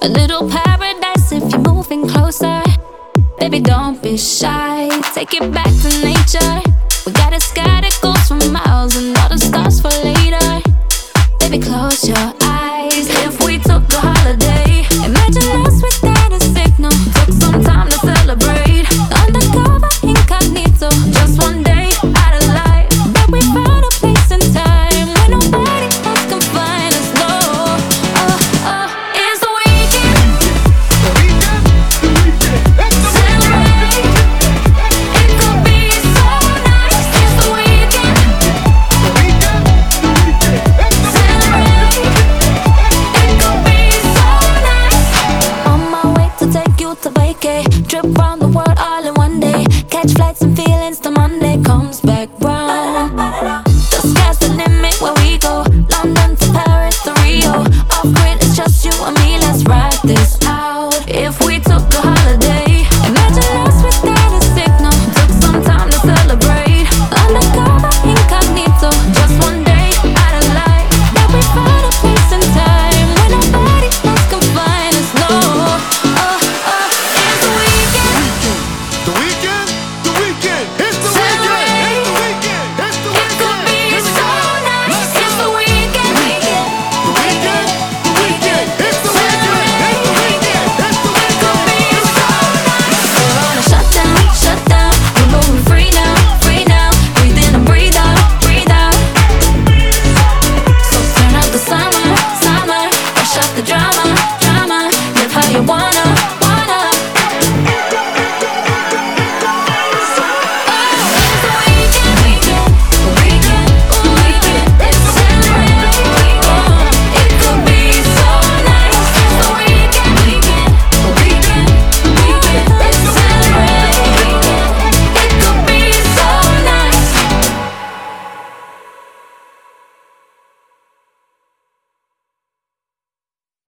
A little paradise if you're moving closer. Baby, don't be shy, take it back to nature. We got a sky that goes for miles and all the stars for later. Baby, close your eyes. If we took a holiday, imagine us without a signal. Took some time to celebrate. Undercover, incognito, just one day out of life. But we found a place and time where nobody else can find us. No, it's the weekend. Celebrate. It could be so nice. It's the weekend. Celebrate. It could be so nice. On my way to take you to vacay. Trip round the world all in one day. Catch flights and feelings till Monday comes back round.